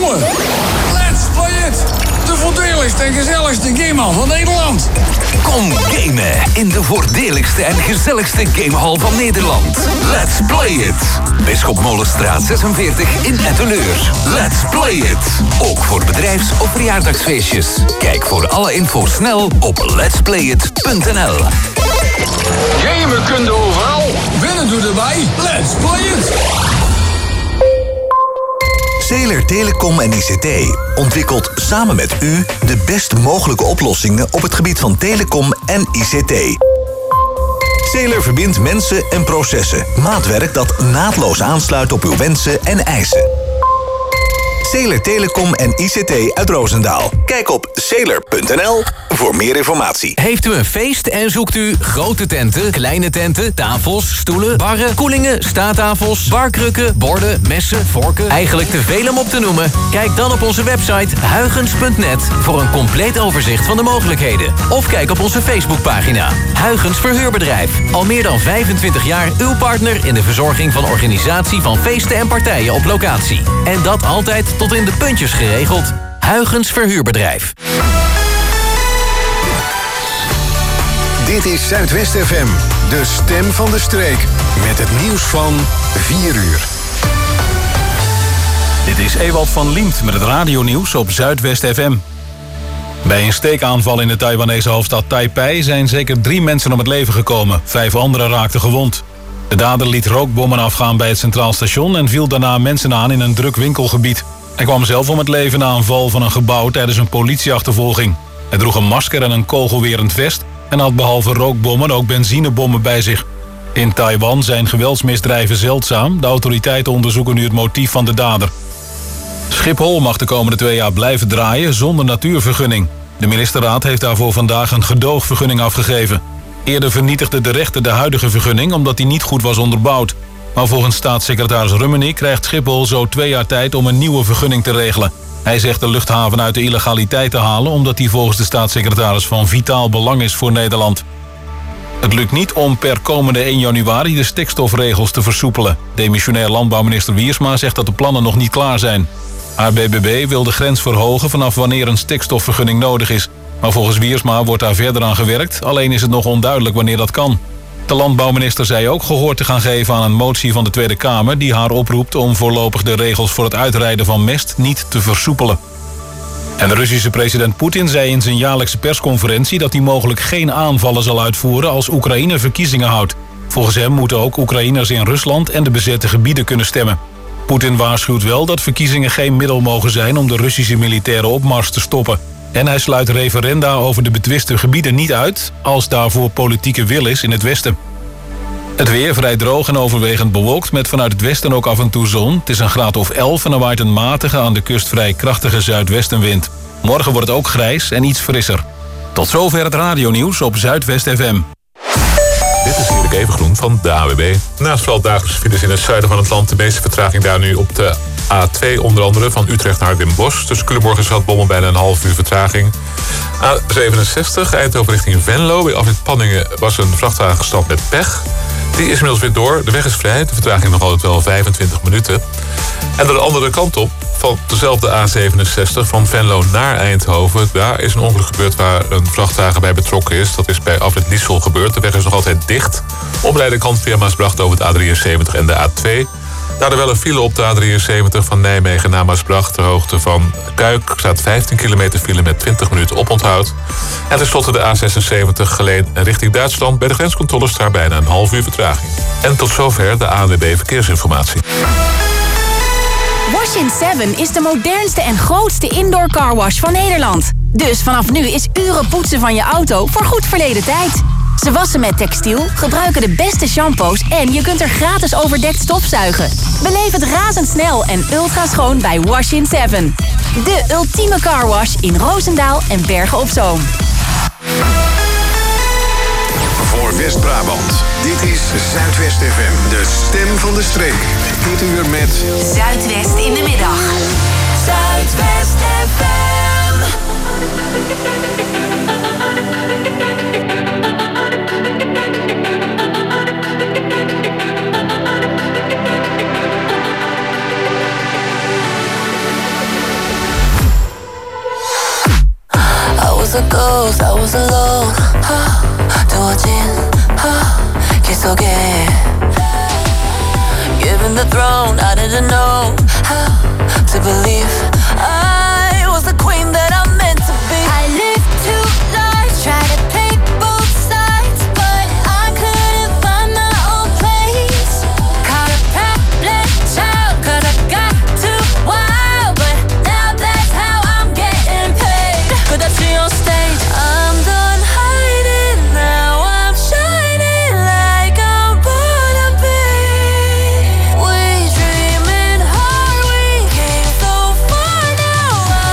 stoelen. Let's play it! De voordeligste en gezelligste gamehal van Nederland. Kom gamen in de voordeligste en gezelligste gamehal van Nederland. Let's play it! Bisschop Molenstraat 46 in Etteleur. Let's play it! Ook voor bedrijfs- of verjaardagsfeestjes. Kijk voor alle info snel op letsplayit.nl. Gamen kunt overal. Winnen doet erbij. Let's play it! Zeeler Telecom en ICT ontwikkelt samen met u de best mogelijke oplossingen op het gebied van telecom en ICT. Zeeler verbindt mensen en processen. Maatwerk dat naadloos aansluit op uw wensen en eisen. Zeeler Telecom en ICT uit Roosendaal. Kijk op zeeler.nl voor meer informatie. Heeft u een feest en zoekt u grote tenten, kleine tenten, tafels, stoelen, barren, koelingen, staattafels, barkrukken, borden, messen, vorken? Eigenlijk te veel om op te noemen? Kijk dan op onze website huygens.net voor een compleet overzicht van de mogelijkheden. Of kijk op onze Facebookpagina. Huygens Verhuurbedrijf. Al meer dan 25 jaar uw partner in de verzorging van organisatie van feesten en partijen op locatie. En dat altijd tot in de puntjes geregeld. Huygens Verhuurbedrijf. Dit is Zuidwest FM, de stem van de streek. Met het nieuws van 4 uur. Dit is Ewald van Liemt met het radionieuws op Zuidwest FM. Bij een steekaanval in de Taiwanese hoofdstad Taipei zijn zeker 3 mensen om het leven gekomen. 5 anderen raakten gewond. De dader liet rookbommen afgaan bij het Centraal Station en viel daarna mensen aan in een druk winkelgebied. Hij kwam zelf om het leven na een val van een gebouw tijdens een politieachtervolging. Hij droeg een masker en een kogelwerend vest en had behalve rookbommen ook benzinebommen bij zich. In Taiwan zijn geweldsmisdrijven zeldzaam. De autoriteiten onderzoeken nu het motief van de dader. Schiphol mag de komende 2 jaar blijven draaien zonder natuurvergunning. De ministerraad heeft daarvoor vandaag een gedoogvergunning afgegeven. Eerder vernietigde de rechter de huidige vergunning omdat die niet goed was onderbouwd. Maar volgens staatssecretaris Rummenigge krijgt Schiphol zo 2 jaar tijd om een nieuwe vergunning te regelen. Hij zegt de luchthaven uit de illegaliteit te halen omdat die volgens de staatssecretaris van vitaal belang is voor Nederland. Het lukt niet om per komende 1 januari de stikstofregels te versoepelen. Demissionair landbouwminister Wiersma zegt dat de plannen nog niet klaar zijn. ABBB wil de grens verhogen vanaf wanneer een stikstofvergunning nodig is. Maar volgens Wiersma wordt daar verder aan gewerkt, alleen is het nog onduidelijk wanneer dat kan. De landbouwminister zei ook gehoor te gaan geven aan een motie van de Tweede Kamer die haar oproept om voorlopig de regels voor het uitrijden van mest niet te versoepelen. En de Russische president Poetin zei in zijn jaarlijkse persconferentie dat hij mogelijk geen aanvallen zal uitvoeren als Oekraïne verkiezingen houdt. Volgens hem moeten ook Oekraïners in Rusland en de bezette gebieden kunnen stemmen. Poetin waarschuwt wel dat verkiezingen geen middel mogen zijn om de Russische militaire opmars te stoppen. En hij sluit referenda over de betwiste gebieden niet uit als daarvoor politieke wil is in het westen. Het weer vrij droog en overwegend bewolkt met vanuit het westen ook af en toe zon. Het is een graad of 11 en er waait een matige aan de kust vrij krachtige zuidwestenwind. Morgen wordt het ook grijs en iets frisser. Tot zover het radionieuws op Zuidwest FM. Dit is Erik Evengroen van de AWB. Naast vooral dagelijkse files in het zuiden van het land, de meeste vertraging daar nu op de A2, onder andere van Utrecht naar Den Bosch. Tussen Culemborg en Zwartbommel bijna een half uur vertraging. A67, Eindhoven richting Venlo. Bij afrit Panningen was een vrachtwagen gestrand met pech. Die is inmiddels weer door. De weg is vrij. De vertraging nog altijd wel 25 minuten. En de andere kant op, van dezelfde A67 van Venlo naar Eindhoven. Daar is een ongeluk gebeurd waar een vrachtwagen bij betrokken is. Dat is bij afrit Liesel gebeurd. De weg is nog altijd dicht. Omrijden kant via Maasbracht over het A73 en de A2. Daar er wel een file op de A73 van Nijmegen naar Maasbracht. Ter hoogte van Kuik staat 15 kilometer file met 20 minuten oponthoud. En tenslotte de A76 Geleen richting Duitsland. Bij de grenscontroles daar bijna een half uur vertraging. En tot zover de ANWB Verkeersinformatie. Wash-in 7 is de modernste en grootste indoor carwash van Nederland. Dus vanaf nu is uren poetsen van je auto voor goed verleden tijd. Ze wassen met textiel, gebruiken de beste shampoos en je kunt er gratis overdekt stofzuigen. Beleef het razendsnel en ultra schoon bij Wash-in 7. De ultieme carwash in Roosendaal en Bergen op Zoom. Voor West-Brabant, dit is Zuidwest FM, de stem van de streek. Dit uur met Zuidwest in de middag. Zuidwest FM. a ghost, I was alone. 두어진 길 속에 given the throne, I didn't know how to believe I was the queen that I'm meant to be. I lived two lives, tried to play both sides, but I couldn't find my own place. Caught a problem child, 'cause I got too wild, but now that's how I'm getting paid. Could I see on stage? I'm done hiding now, I'm shining like I'm born to be. We dreaming hard, we came so far, now I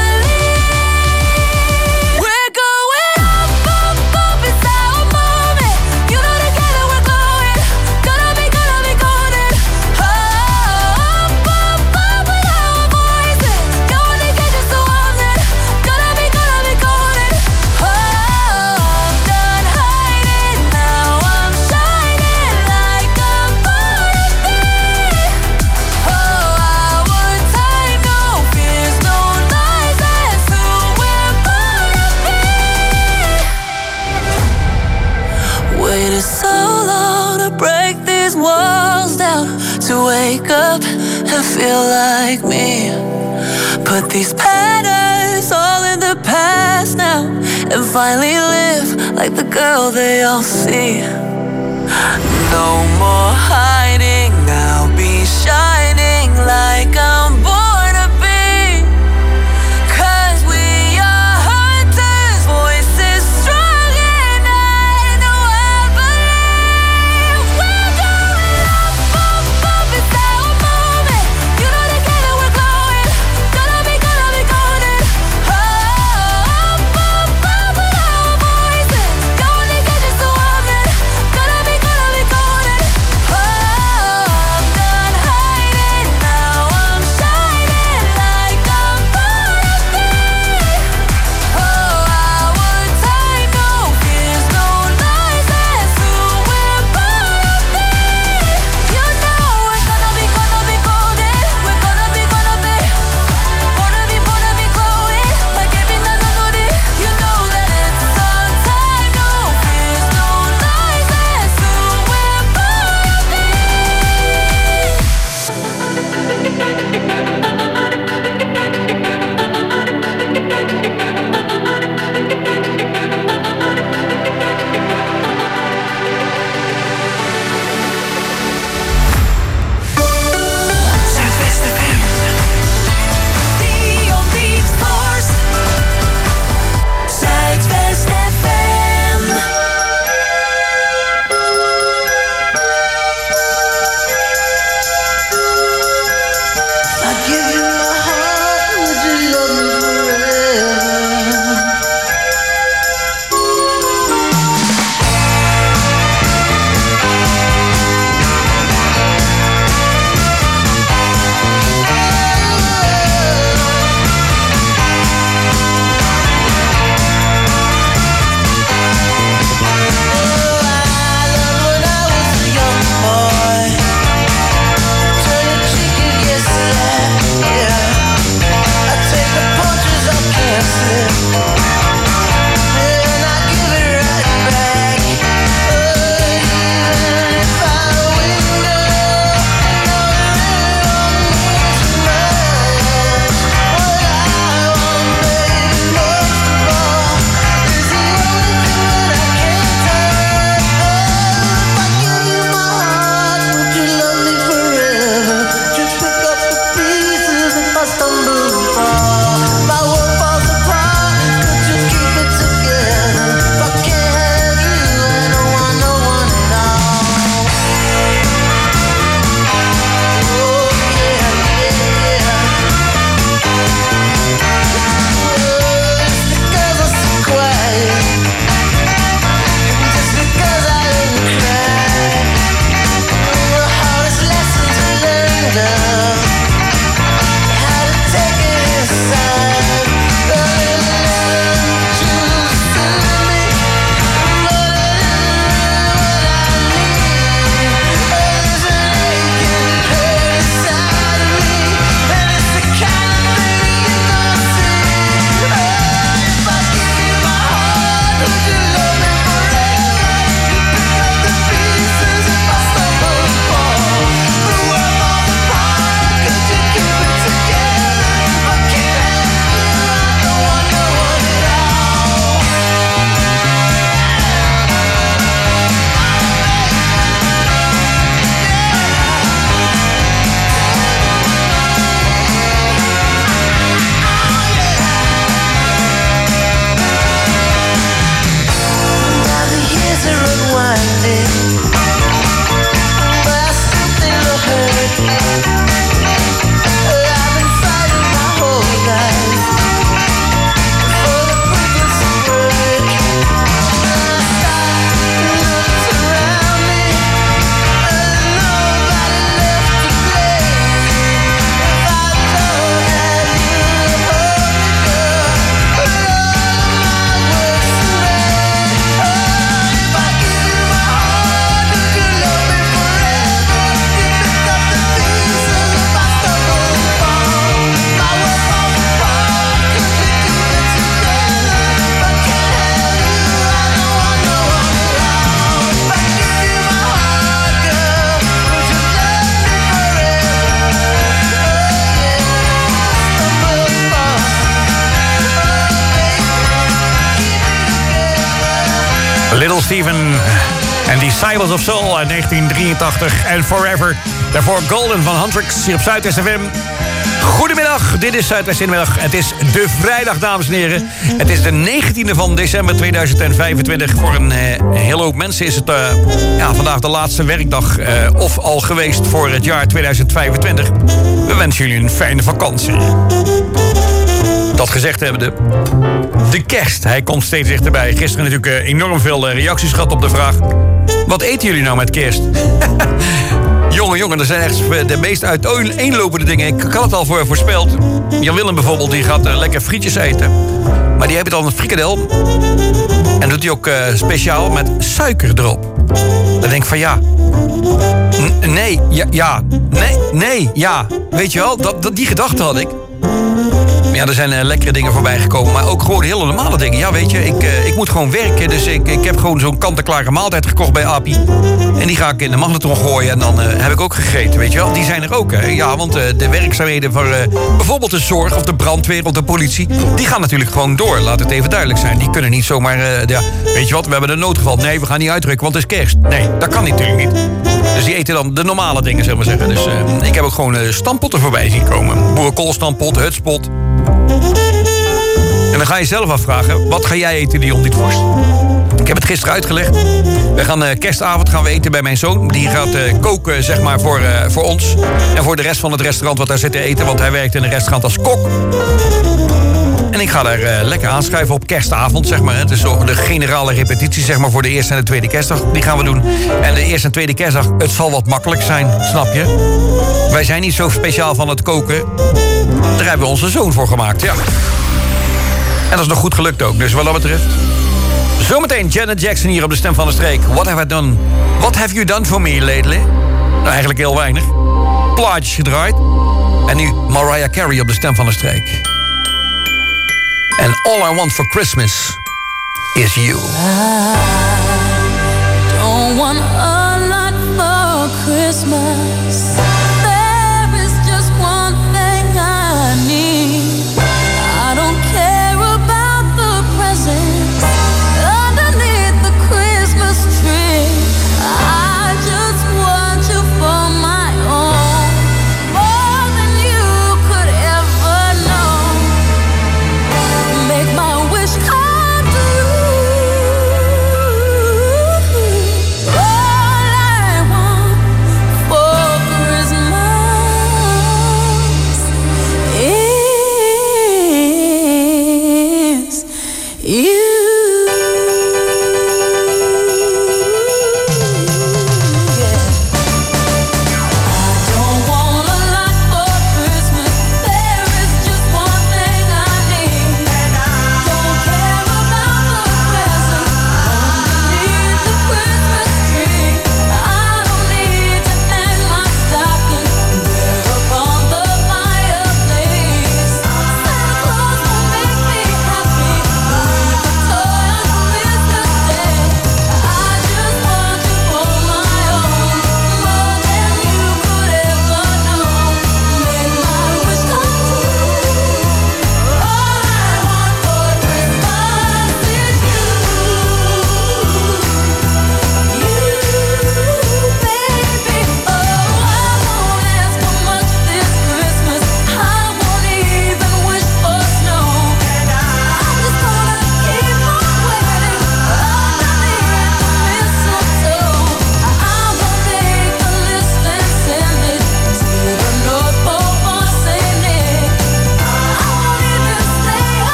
believe we're going up, up, up, it's our moment. You know together we're glowing, gonna be golden. Up, up, up with our voices. You only get just so often, gonna be golden. Oh, I'm done hiding now, I'm shining like I'm born to be. Oh, our time, no fears, no lies, that's who we're born to be. Waited so long to break these walls down, to wake up and feel like me. Put these patterns all in the past now, and finally live like the girl they all see. No more hiding, now be shining like I'm born to be. 'Cause we are hunters, voices strong, and I know I believe we're going up, up, up, it's our moment. You know together we're glowing, gonna be golden. Oh, up, up, up with our voices. You only get just so often, gonna be golden. Oh, I'm done hiding now, I'm shining Little Steven en Disciples of Soul uit 1983 en Forever. Daarvoor Golden van Huntrix hier op Zuidwest FM. Goedemiddag, dit is Zuidwest in de middag. Het is de vrijdag, dames en heren. Het is de 19e van december 2025. Voor een hele hoop mensen is het vandaag de laatste werkdag of al geweest voor het jaar 2025. We wensen jullie een fijne vakantie. Dat gezegd hebbende, de kerst, hij komt steeds dichterbij. Gisteren natuurlijk enorm veel reacties gehad op de vraag: wat eten jullie nou met kerst? Jongen, dat zijn echt de meest uiteenlopende dingen. Ik had het al voorspeld. Jan Willem bijvoorbeeld, die gaat lekker frietjes eten. Maar die heeft dan een frikadel. En doet hij ook speciaal met suiker erop. Dan denk ik van ja. Nee. Weet je wel, die gedachte had ik. Ja, er zijn lekkere dingen voorbij gekomen, maar ook gewoon hele normale dingen. Ja, weet je, ik moet gewoon werken, dus ik heb gewoon zo'n kant-en-klare maaltijd gekocht bij Appie. En die ga ik in de magnetron gooien en dan heb ik ook gegeten, weet je wel. Die zijn er ook, hè. Ja, want de werkzaamheden voor bijvoorbeeld de zorg of de brandweer of de politie, die gaan natuurlijk gewoon door. Laat het even duidelijk zijn. Die kunnen niet zomaar, weet je wat, we hebben een noodgeval. Nee, we gaan niet uitdrukken, want het is kerst. Nee, dat kan natuurlijk niet. Dus die eten dan de normale dingen, zeg maar zeggen. Dus ik heb ook gewoon stampotten voorbij zien komen. Boerenkoolstampot, hutspot. En dan ga je zelf afvragen, wat ga jij eten, Dion Dietvorst? Ik heb het gisteren uitgelegd. We gaan kerstavond gaan we eten bij mijn zoon. Die gaat koken, zeg maar, voor ons. En voor de rest van het restaurant wat daar zit te eten. Want hij werkt in een restaurant als kok. En ik ga daar lekker aanschuiven op kerstavond, zeg maar. Het is zo de generale repetitie, zeg maar, voor de eerste en de tweede kerstdag. Die gaan we doen. En de eerste en tweede kerstdag, het zal wat makkelijk zijn, snap je? Wij zijn niet zo speciaal van het koken. Daar hebben we onze zoon voor gemaakt, ja. En dat is nog goed gelukt ook, dus wat dat betreft. Zometeen Janet Jackson hier op de Stem van de Streek. What have I done? What have you done for me lately? Nou, eigenlijk heel weinig. Plaatjes gedraaid. En nu Mariah Carey op de Stem van de Streek. And all I want for Christmas is you. I don't want a lot for Christmas. There is just one thing I need. I don't care about the presents underneath the Christmas tree. I just want you for my own, more than you could ever know. Make my wish come true. Oh,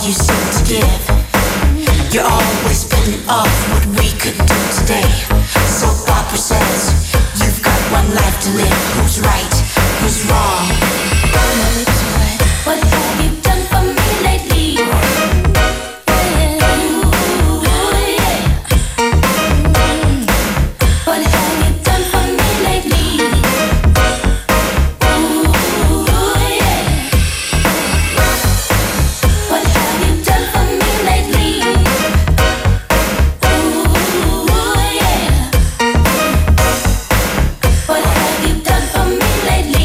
you seem to give. You're always putting off what we could do today. So Papa says, you've got one life to live. Who's right? Who's wrong? What have you done for me lately? What have you done for me lately? What have you done for me lately? What have you done for me lately?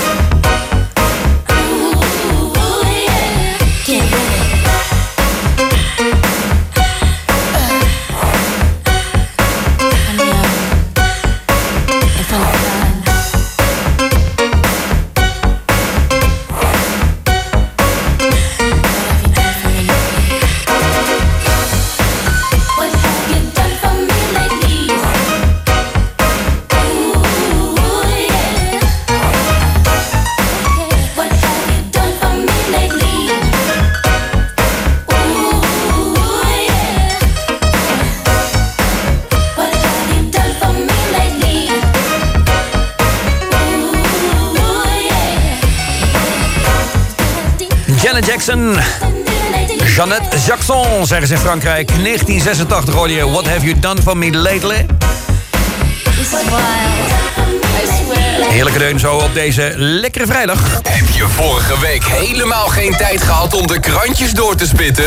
Get ready. I'm young and full of fun. What have you done for me lately? What have you done for me lately? What have you done for me lately? Janet Jackson. Jeannette Jackson, zeggen ze in Frankrijk. 1986 hoorde je What Have You Done For Me Lately? Heerlijke deun zo op deze lekkere vrijdag. Heb je vorige week helemaal geen tijd gehad om de krantjes door te spitten?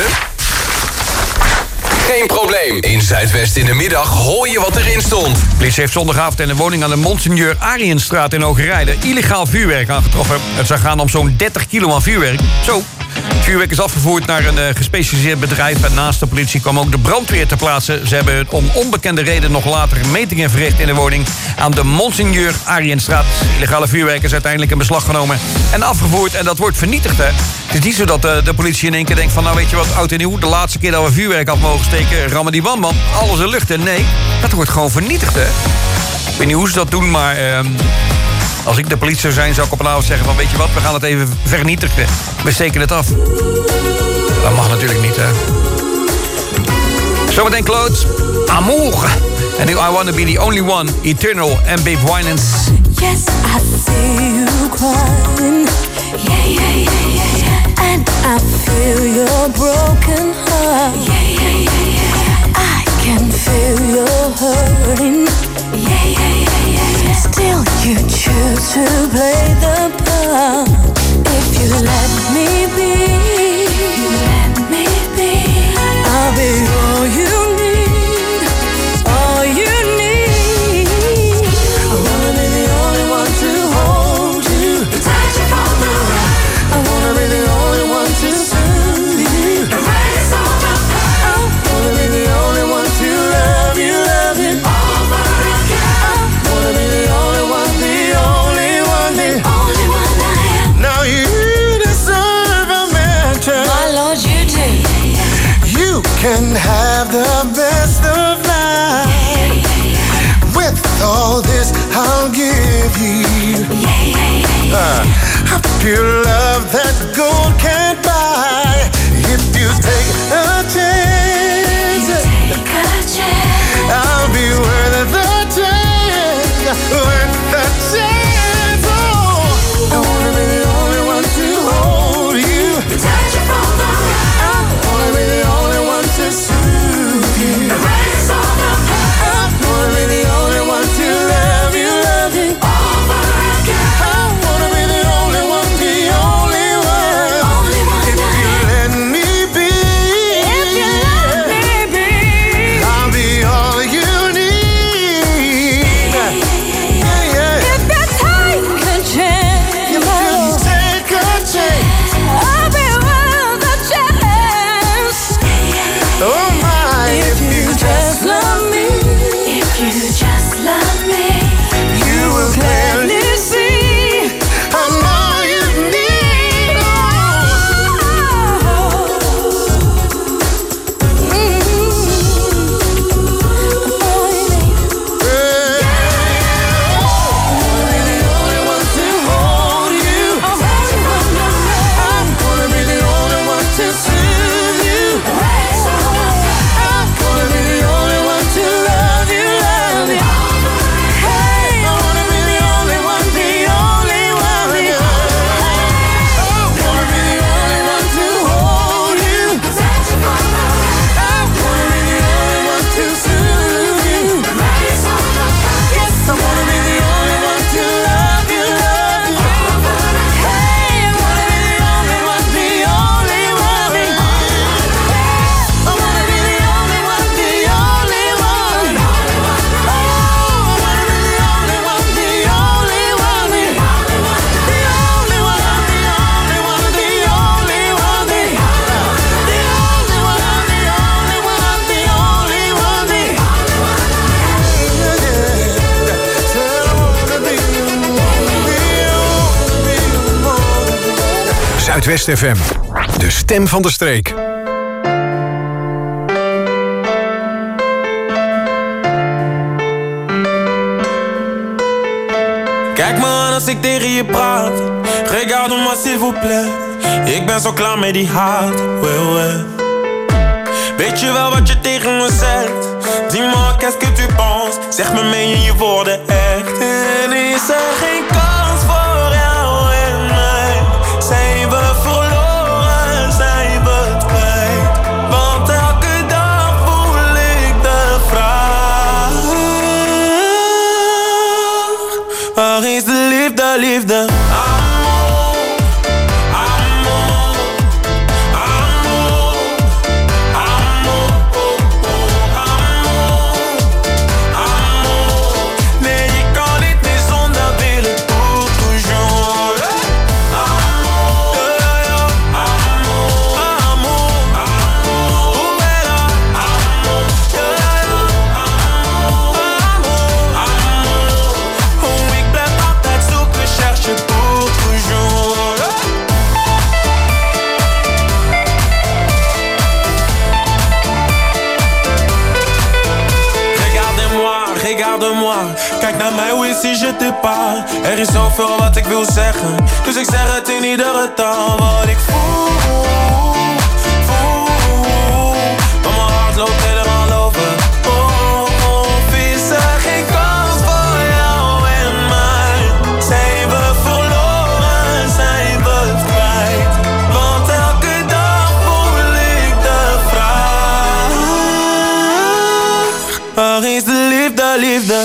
Geen probleem. In Zuidwest in de middag hoor je wat erin stond. Politie heeft zondagavond in een woning aan de Monseigneur Ariënstraat in Hoogrijden illegaal vuurwerk aangetroffen. Het zou gaan om zo'n 30 kilo aan vuurwerk. Zo. Het vuurwerk is afgevoerd naar een gespecialiseerd bedrijf. En naast de politie kwam ook de brandweer ter plaatse. Ze hebben om onbekende reden nog later metingen verricht in de woning aan de Monseigneur Ariënstraat. Illegale vuurwerk is uiteindelijk in beslag genomen en afgevoerd. En dat wordt vernietigd, hè. Het is niet zo dat de politie in één keer denkt van, nou weet je wat, oud en nieuw, de laatste keer dat we vuurwerk af mogen steken, rammen die bam, alles in lucht. En nee, dat wordt gewoon vernietigd, hè. Ik weet niet hoe ze dat doen, maar als ik de politie zou zijn, zou ik op een avond zeggen van, weet je wat, we gaan het even vernietigen. We steken het af. Dat mag natuurlijk niet, hè. Zometeen Claude, Amour. En nu I Wanna Be The Only One, Eternal en Babe Winans. Yes, I see you crying. Yeah, yeah, yeah, yeah, yeah. And I feel your broken heart. Yeah, yeah, yeah, yeah, yeah. I can feel your hurting. Yeah, yeah, yeah, yeah, yeah. Still you choose to play the part. If you let me be, I'll be all you need, all you need. I wanna be the only one to hold you, touch you from the right. I wanna be the only one to soothe you, erase all the pain. I wanna be the only one to love you over again. I wanna be the only one, the only one, the only one I am. Now you deserve a mansion, my Lord, you do. You can have the best of life. With all this I'll give you a pure love that gold can't buy. If you take a chance, I'll be worth the chance, worth the chance. Oh, I wanna be the only one to hold you, touch you from the right. I wanna be the only one to soothe you, erase all the pain. I wanna be the only one to love you over again. I wanna be the only one, the only one, only one. Zuidwest FM. De stem van de streek. Kijk me aan als ik tegen je praat. Regarde-moi s'il vous plaît. Ik ben zo klaar met die haat. Ouais, ouais. Weet je wel wat je tegen me zegt? Dis-moi qu'est-ce que tu penses? Zeg me, meen je woorden echt? En is er geen kans voor jou en mij? Zijn we verloren, zijn we het kwijt? Want elke dag voel ik de vraag: waar is de liefde, liefde? Kijk naar mij, hoe is je te pas? Er is zoveel wat ik wil zeggen, dus ik zeg het in iedere taal. Wat ik voel, maar mijn hart loopt helemaal over. Of is er geen kans voor jou en mij? Zijn we verloren, zijn we het kwijt? Want elke dag voel ik de vraag: waar is de liefde, liefde?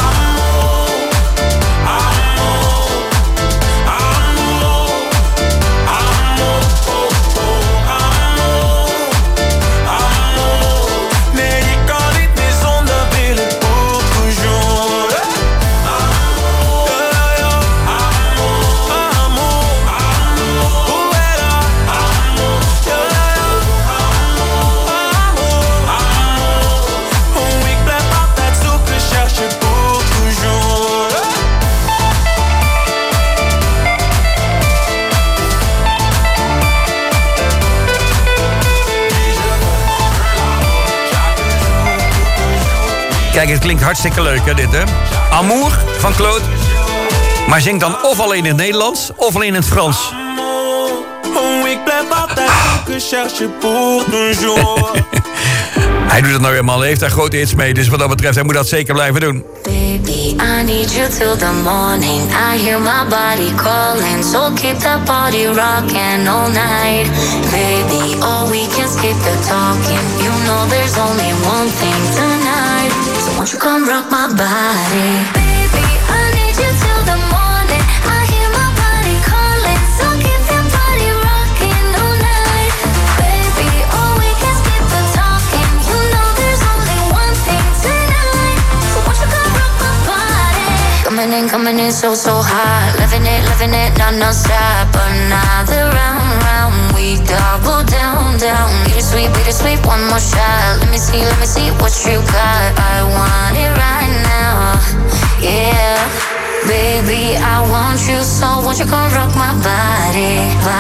Kijk, het klinkt hartstikke leuk, hè, dit, hè? Amour van Claude. Maar zingt dan of alleen in het Nederlands, of alleen in het Frans. Hij doet het nou helemaal, hij heeft daar grote hits mee. Dus wat dat betreft, hij moet dat zeker blijven doen. Baby, I need you till the morning. I hear my body calling, so keep that body rocking all night. Baby, all we can skip the talking. You know there's only one thing tonight. So won't you come rock my body? Baby, I need you till the morning. I hear my body calling, so keep that body rocking all night. Baby, all we can skip the talking. You know there's only one thing tonight. So won't you come rock my body? Coming in so hot. Loving it, non-stop. Another round, we double down. Bittersweet, one more shot. Let me see what you got. I want it right now, yeah. Baby, I want you so won't you come rock my body?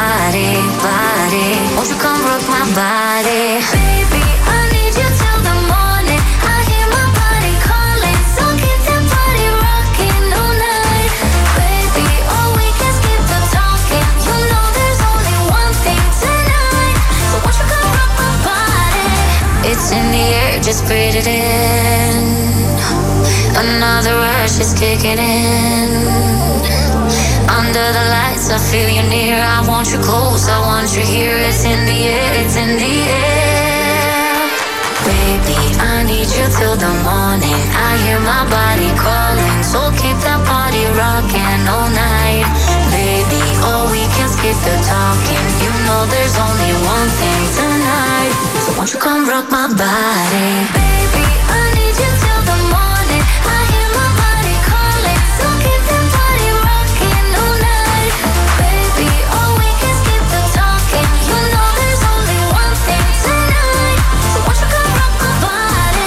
Won't you come rock my body? Baby, I need you till the morning. I hear my body calling, so keep that body rocking all night. Baby, all we can skip the talking. You know there's only one thing tonight. So won't you come rock my body? It's in the air, just breathe it in. Another rush is kicking in. Under the lights, I feel you near. I want you close, I want you here. It's in the air, it's in the air. Baby, I need you till the morning. I hear my body calling, so keep that body rocking all night. Baby, all we can skip the talking. You know there's only one thing tonight. So won't you come rock my body? Baby, I need you till the morning. I hear my body calling, so keep that body rocking all night. Baby, all we can skip the talking. You know there's only one thing tonight. So won't you come rock my body?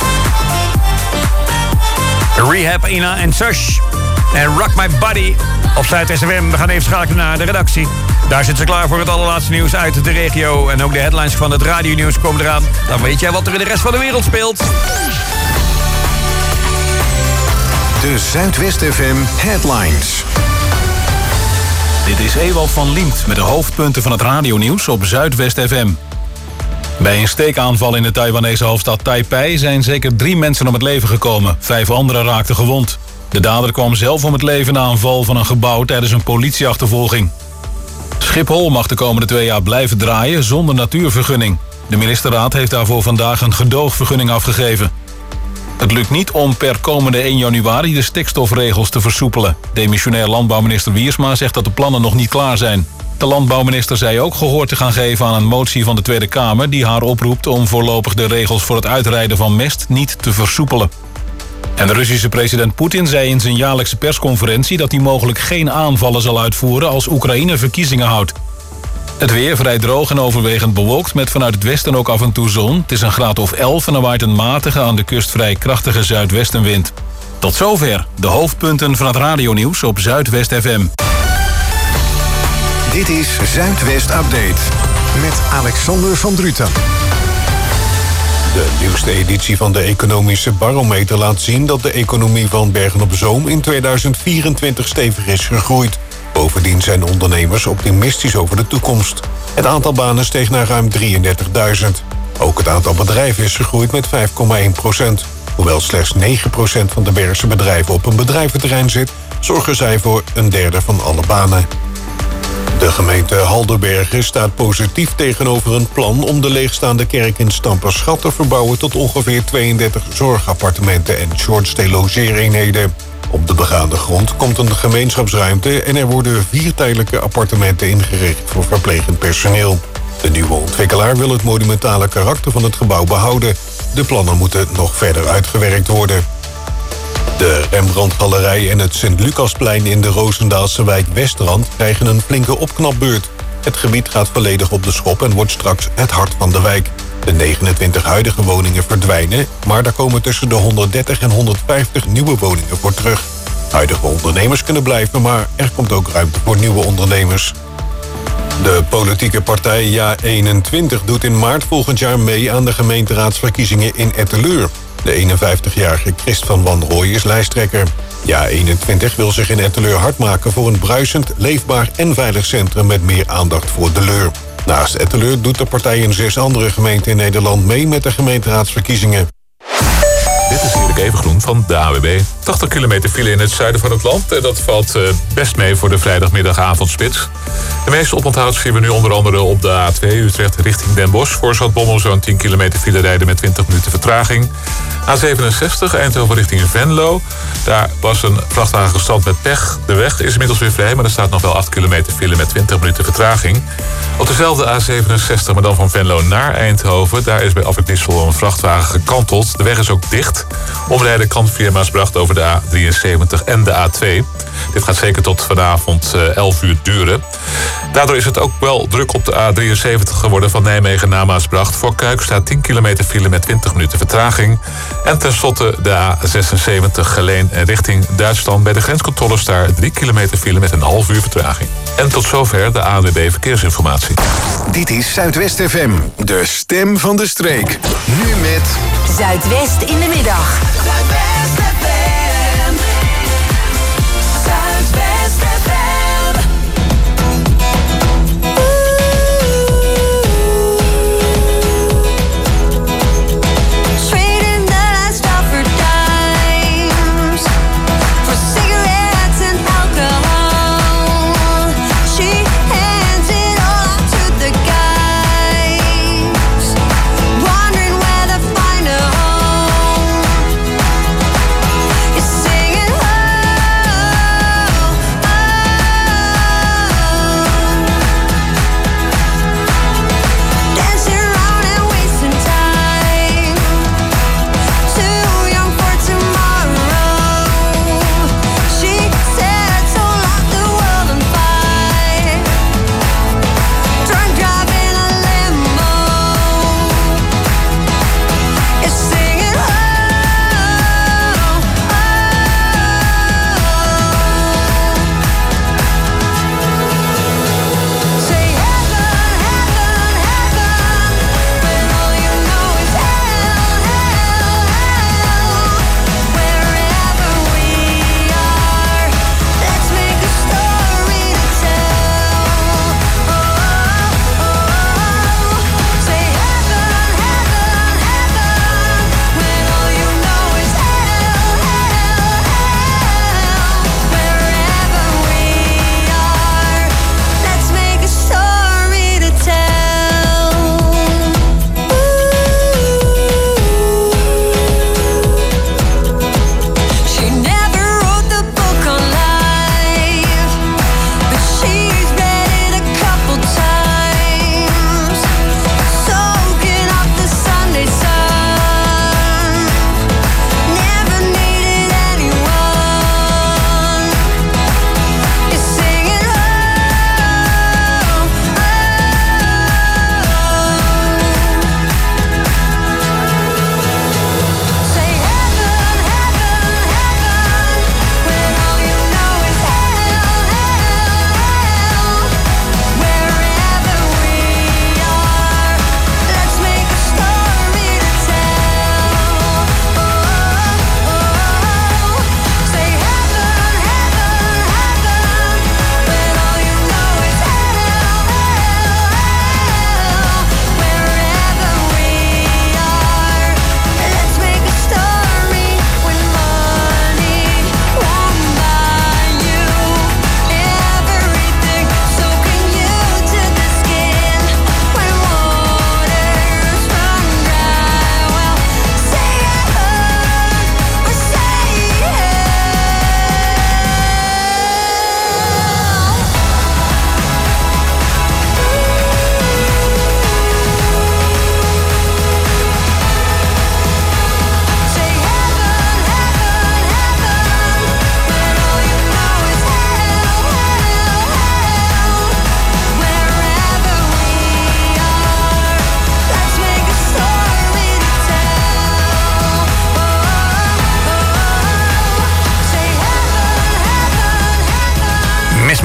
Rehab, Ina en Sush. En Rock My Body op Zuid SFM. We gaan even schakelen naar de redactie. Daar zit ze klaar voor het allerlaatste nieuws uit de regio. En ook de headlines van het radionieuws komen eraan. Dan weet jij wat er in de rest van de wereld speelt. De Zuidwest FM headlines. Dit is Ewald van Liemt met de hoofdpunten van het radionieuws op Zuidwest FM. Bij een steekaanval in de Taiwanese hoofdstad Taipei zijn zeker 3 mensen om het leven gekomen. 5 anderen raakten gewond. De dader kwam zelf om het leven na een val van een gebouw tijdens een politieachtervolging. Schiphol mag de komende 2 jaar blijven draaien zonder natuurvergunning. De ministerraad heeft daarvoor vandaag een gedoogvergunning afgegeven. Het lukt niet om per komende 1 januari de stikstofregels te versoepelen. Demissionair landbouwminister Wiersma zegt dat de plannen nog niet klaar zijn. De landbouwminister zei ook gehoor te gaan geven aan een motie van de Tweede Kamer die haar oproept om voorlopig de regels voor het uitrijden van mest niet te versoepelen. En de Russische president Poetin zei in zijn jaarlijkse persconferentie dat hij mogelijk geen aanvallen zal uitvoeren als Oekraïne verkiezingen houdt. Het weer vrij droog en overwegend bewolkt met vanuit het westen ook af en toe zon. Het is een graad of 11 en er waait een matige aan de kust vrij krachtige zuidwestenwind. Tot zover de hoofdpunten van het radionieuws op Zuidwest FM. Dit is Zuidwest Update met Alexander van Druten. De nieuwste editie van de Economische Barometer laat zien dat de economie van Bergen-op-Zoom in 2024 stevig is gegroeid. Bovendien zijn ondernemers optimistisch over de toekomst. Het aantal banen steeg naar ruim 33.000. Ook het aantal bedrijven is gegroeid met 5,1%. Hoewel slechts 9% van de Bergse bedrijven op een bedrijventerrein zit, zorgen zij voor 1/3 van alle banen. De gemeente Halderbergen staat positief tegenover een plan om de leegstaande kerk in Stamperschat te verbouwen tot ongeveer 32 zorgappartementen en shortstay logeereenheden. Op de begaande grond komt een gemeenschapsruimte en er worden 4 tijdelijke appartementen ingericht voor verplegend personeel. De nieuwe ontwikkelaar wil het monumentale karakter van het gebouw behouden. De plannen moeten nog verder uitgewerkt worden. De Rembrandtgalerij en het Sint-Lucasplein in de Roosendaalse wijk Westrand krijgen een flinke opknapbeurt. Het gebied gaat volledig op de schop en wordt straks het hart van de wijk. De 29 huidige woningen verdwijnen, maar daar komen tussen de 130 en 150 nieuwe woningen voor terug. Huidige ondernemers kunnen blijven, maar er komt ook ruimte voor nieuwe ondernemers. De politieke partij JA21 doet in maart volgend jaar mee aan de gemeenteraadsverkiezingen in Etteleur. De 51-jarige Christ van Wanrooy is lijsttrekker. JA21 wil zich in Etteleur hard maken voor een bruisend, leefbaar en veilig centrum met meer aandacht voor de leur. Naast Etteleur doet de partij in 6 andere gemeenten in Nederland mee met de gemeenteraadsverkiezingen. Dit is Erik Evengroen van de AWB. 80 kilometer file in het zuiden van het land. En dat valt best mee voor de vrijdagmiddagavondspits. De meeste oponthoud zien we nu onder andere op de A2 Utrecht richting Den Bosch. Voor Zaltbommel zo'n 10 kilometer file rijden met 20 minuten vertraging. A67 Eindhoven richting Venlo. Daar was een vrachtwagen gestrand met pech. De weg is inmiddels weer vrij, maar er staat nog wel 8 kilometer file met 20 minuten vertraging. Op dezelfde A67, maar dan van Venlo naar Eindhoven. Daar is bij Afrit Dissel een vrachtwagen gekanteld. De weg is ook dicht. Omrijden kan via Maasbracht over de A73 en de A2. Dit gaat zeker tot vanavond 11 uur duren. Daardoor is het ook wel druk op de A73 geworden van Nijmegen naar Maasbracht. Voor Kuik staat 10 kilometer file met 20 minuten vertraging. En tenslotte de A76 Geleen richting Duitsland. Bij de grenscontroles daar 3 kilometer file met een half uur vertraging. En tot zover de ANWB Verkeersinformatie. Dit is Zuidwest FM, de stem van de streek. Nu met Zuidwest in de middag. Zuidwest FM. Zuidwest FM. Trading the last stop for dimes, for cigarettes and alcohol. She hands it all out to the guys, wondering where to find a home.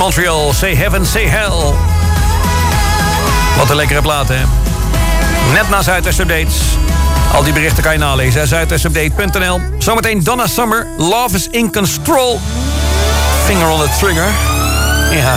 Montreal, Say Heaven, Say Hell. Wat een lekkere plaat, hè? Net na Zuidwest Updates. Al die berichten kan je nalezen, zuidwestupdate.nl. Zometeen Donna Summer, Love is in Control. Finger on the trigger. Ja.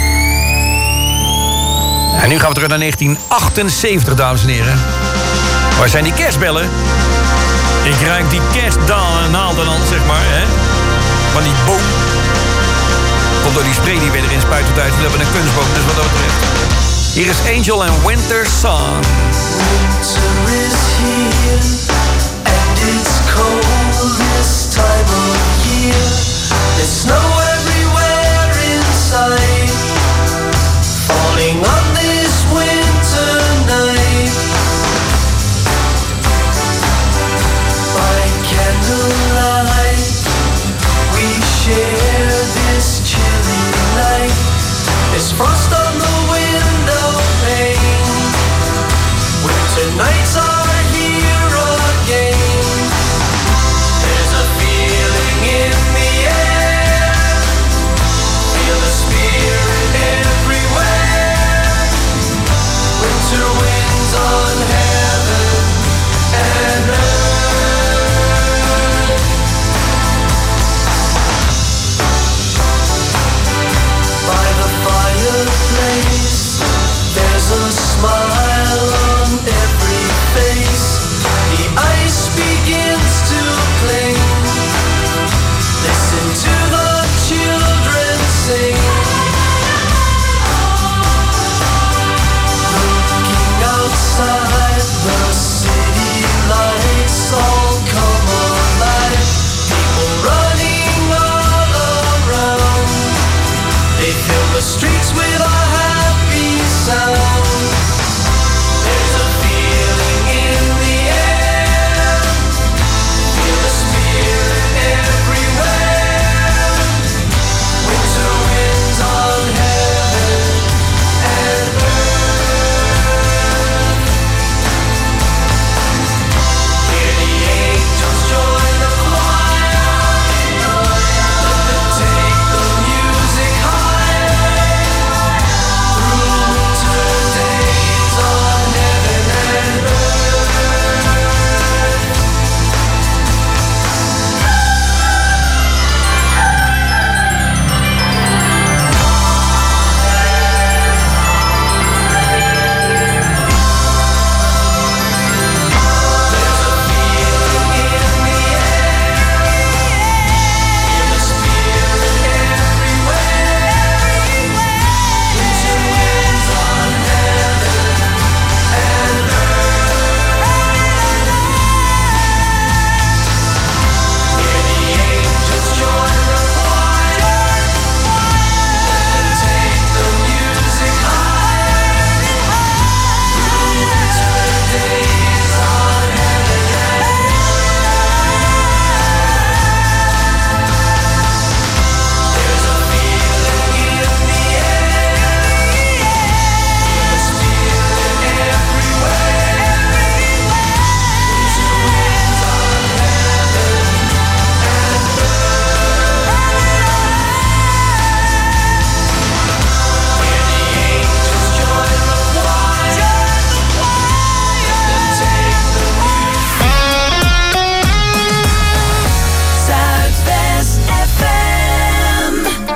En nu gaan we terug naar 1978, dames en heren. Waar zijn die kerstbellen? Ik ruik die kerstnaalden al, zeg maar, hè? Van die boom. Komt door die spray die we erin spuiten thuis. We hebben een kunstboom, dus wat dat betreft. Hier is Angel en Winter Song. Winter is here, and it's cold this time of year. There's snow everywhere inside, falling on this winter night. By candlelight, we share this chilly night. There's frost on the window pane. Winter nights are here again. There's a feeling in the air. Feel the spirit everywhere. Winter winds on heaven and earth. By the fireplace, there's a smile on every face. The ice begins to cling. Listen to the children sing. Looking outside, the city lights all come alive. People running all around. They fill the streets with a happy sound. There's a feeling in the air. Feel the spirit everywhere. Winter winds on heaven and earth. Hear the angels join the choir. Let them take the music higher. Through winter days on heaven and Zuidwest FM.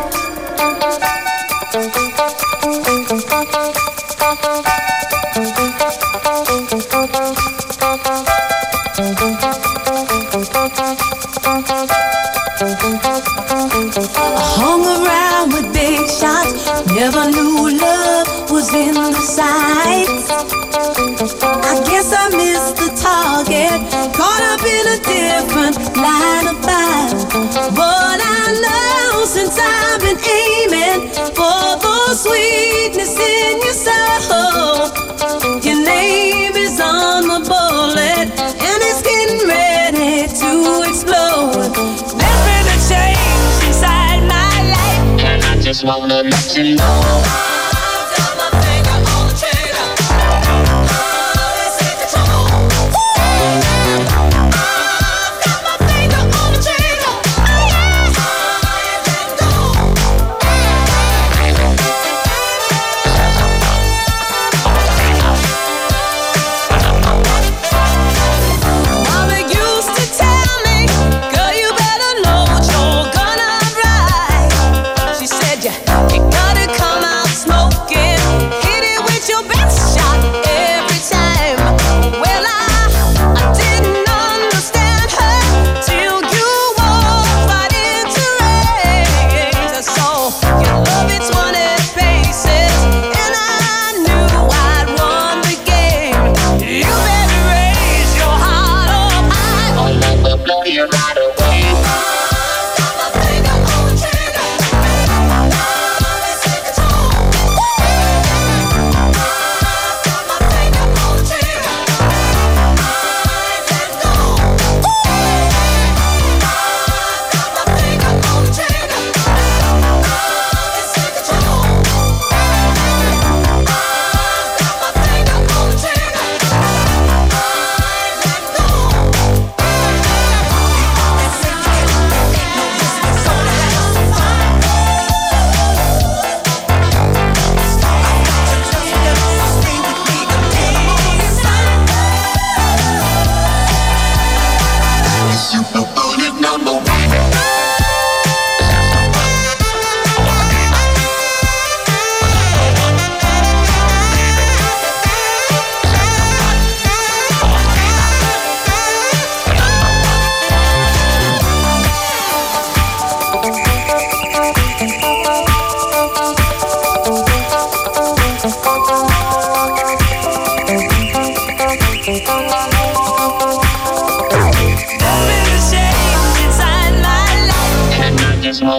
Hung around with big shots, never knew love was in the sights. I guess I missed the target, caught up in a different line of fire. But I know since I've been aiming for the sweetness in your soul, your name is on the bullet and it's getting ready to explode. There's been a change inside my life, and I just wanna let you know.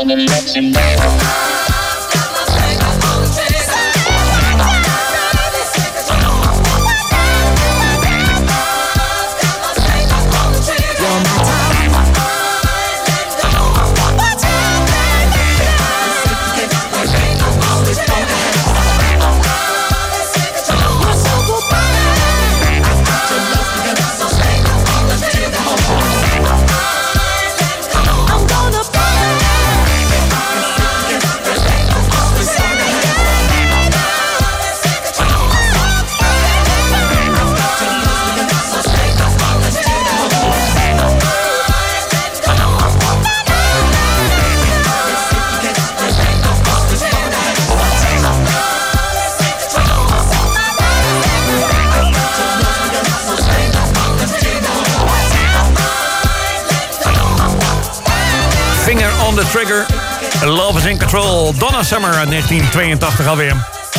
The Trigger, Love is in Control, Donna Summer uit 1982 alweer.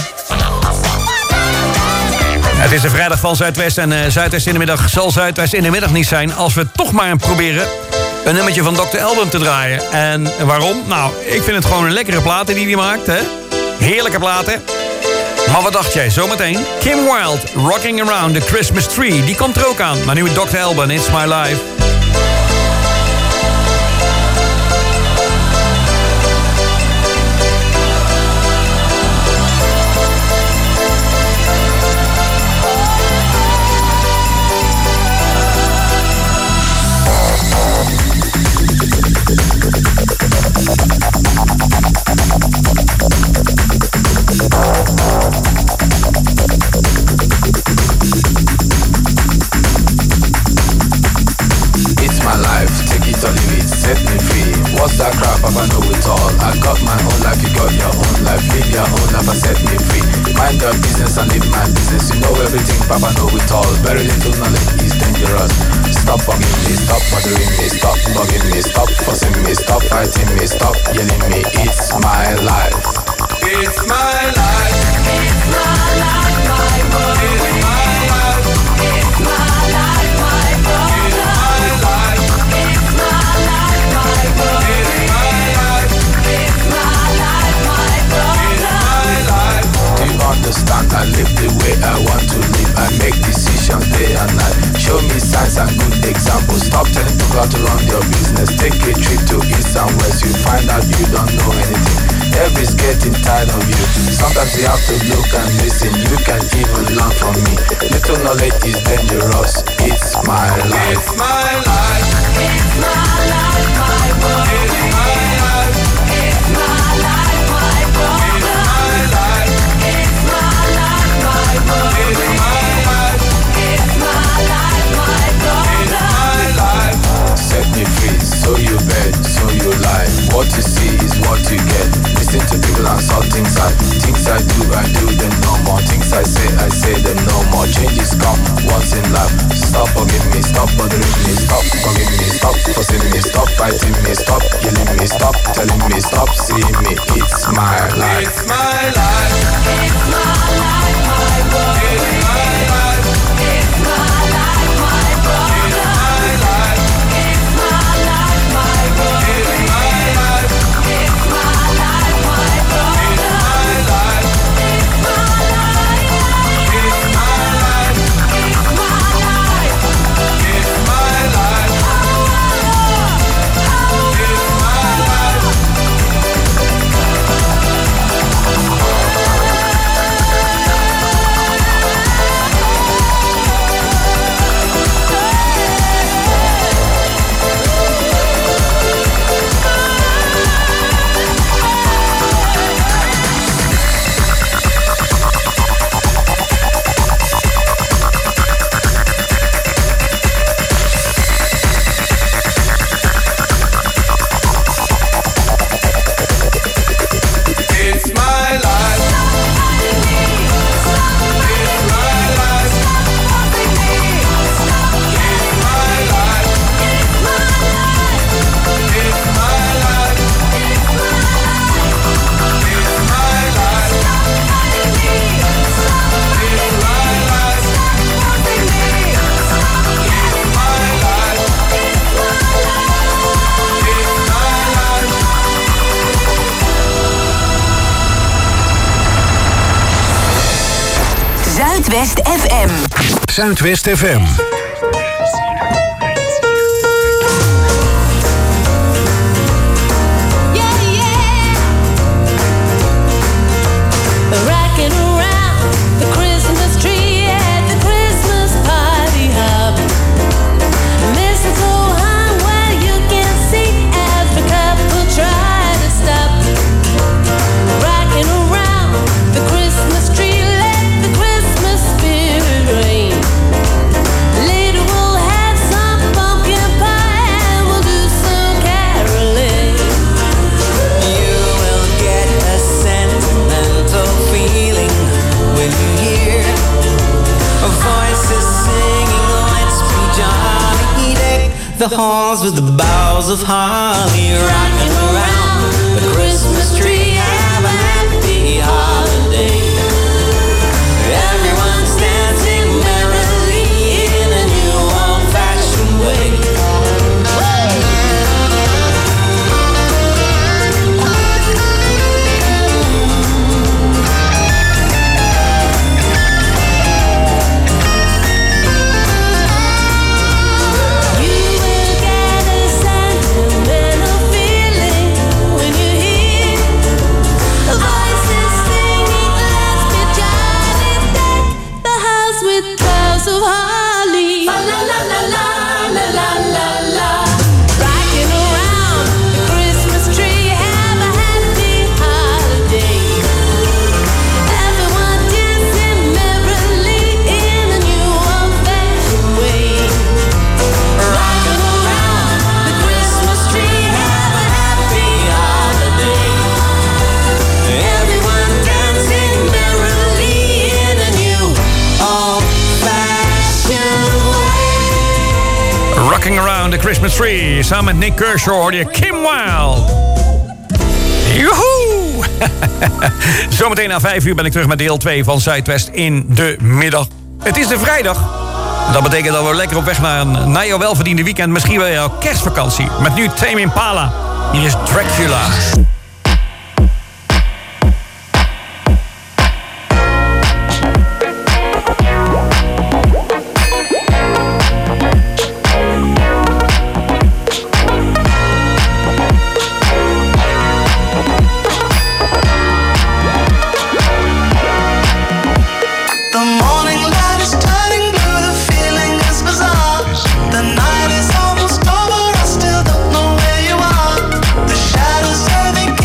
Het is de vrijdag van Zuidwest en Zuidwest in de middag zal Zuidwest in de middag niet zijn als we toch maar proberen een nummertje van Dr. Alban te draaien. En waarom? Nou, ik vind het gewoon een lekkere platen die hij maakt, hè? Heerlijke platen. Maar wat dacht jij? Zometeen Kim Wilde, Rocking Around the Christmas Tree. Die komt er ook aan, maar nu met Dr. Alban, It's My Life. That crap, I know it all. I got my own life, you got your own life. Live your own life and set me free. Mind your business and live my business. You know everything, Papa know it all. Very little knowledge is dangerous. Stop bugging me, stop bothering me, stop bugging me, stop fussing me, stop fighting me, stop yelling me. It's my life. It's my life. It's my life, my world. It's my life. It's my life, my brother. It's my life. It's my life, my world. Understand, I live the way I want to live. I make decisions day and night. Show me signs and good examples. Stop telling people how to run your business. Take a trip to east and west. You find out you don't know anything. Everybody's getting tired of you. Sometimes you have to look and listen. You can even learn from me. Little knowledge is dangerous. It's my life. It's my life. It's my life, my world. It's my life. It's my life, my brother. Set me free, so you bet, so you lie. What you see is what you get. Listen to people and saw things I do them no more. Things I say them no more. Changes come once in life. Stop bugging me, stop bothering me, stop bugging me, stop fussing me, stop fighting me, stop yelling me, stop telling me, stop seeing me. It's my life. It's my life. It's my life, my world. It's my life. It's my life, my brother. Zuidwest FM. Zuidwest FM. Rocking around the Christmas tree at the Christmas party hop. Mistletoe hung where you can see as the couple try to stop. Rocking around the Christmas tree, let the Christmas spirit reign. Later we'll have some pumpkin pie and we'll do some caroling. You will get a sentimental feeling when you hear voices singing, let's be jolly, deck the halls with the boughs of holly, rocking around the Christmas tree, have a happy holiday. Everyone's dancing merrily in a new old-fashioned way. Sentimental feeling when you hear voices singing, let's be jolly, deck the house with boughs of holly. La la la la la la la la. Rocking around the Christmas tree, have a happy holiday. Everyone dancing merrily in a new old-fashioned way. Rocking around the Christmas tree, have a happy holiday. Everyone dancing merrily in a new old-fashioned way. Rocking Around the Christmas Tree. Samen met Nick Kershaw hoorde je Kim Wilde. Joehoe! Zometeen na 5 uur ben ik terug met deel 2 van Zuidwest in de middag. Het is de vrijdag. Dat betekent dat we lekker op weg naar jouw welverdiende weekend. Misschien wel jouw kerstvakantie. Met nu Tame Impala. Hier is Dracula. The morning light is turning blue, the feeling is bizarre. The night is almost over, I still don't know where you are. The shadows are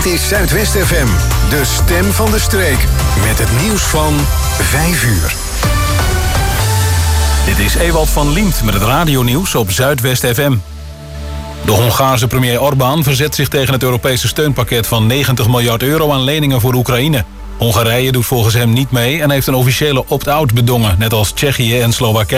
Dit is Zuidwest FM, de stem van de streek. Met het nieuws van 5 uur. Dit is Ewald van Liemt met het radionieuws op Zuidwest FM. De Hongaarse premier Orbán verzet zich tegen het Europese steunpakket van 90 miljard euro aan leningen voor Oekraïne. Hongarije doet volgens hem niet mee en heeft een officiële opt-out bedongen, net als Tsjechië en Slowakije.